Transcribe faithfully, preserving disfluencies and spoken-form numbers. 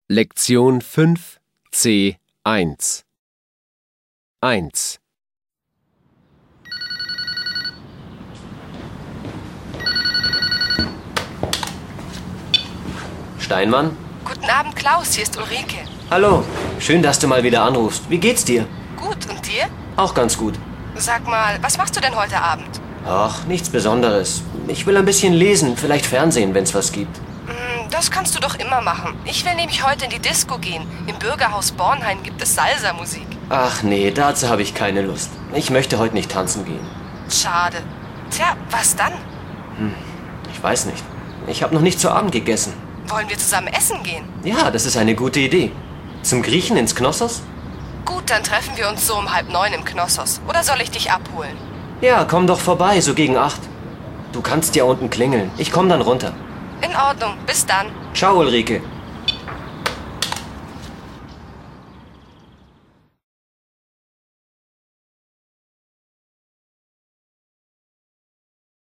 Lektion fünf C eins eins Steinmann? Guten Abend, Klaus, hier ist Ulrike. Hallo, schön, dass du mal wieder anrufst. Wie geht's dir? Gut, und dir? Auch ganz gut. Sag mal, was machst du denn heute Abend? Ach, nichts Besonderes. Ich will ein bisschen lesen, vielleicht Fernsehen, wenn's was gibt. Hm, das kannst du doch immer machen. Ich will nämlich heute in die Disco gehen. Im Bürgerhaus Bornheim gibt es Salsa-Musik. Ach nee, dazu habe ich keine Lust. Ich möchte heute nicht tanzen gehen. Schade. Tja, was dann? Hm, ich weiß nicht. Ich habe noch nicht zu Abend gegessen. Wollen wir zusammen essen gehen? Ja, das ist eine gute Idee. Zum Griechen ins Knossos? Gut, dann treffen wir uns so um halb neun im Knossos. Oder soll ich dich abholen? Ja, komm doch vorbei, so gegen acht. Du kannst ja unten klingeln. Ich komm dann runter. In Ordnung, bis dann. Ciao, Ulrike.